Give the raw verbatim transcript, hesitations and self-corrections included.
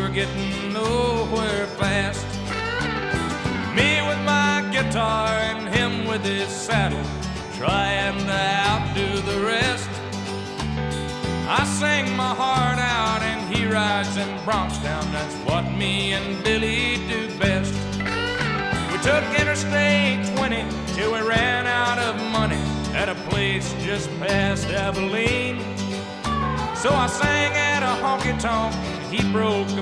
we're getting nowhere fast. Me with my guitar and him with his saddle, trying to outdo the rest. I sing my heart out and he rides in Bronxtown. That's what me and Billy do best. We took Interstate twenty till we ran out of money at a place just past Abilene. So I sang at a honky-tonk and he broke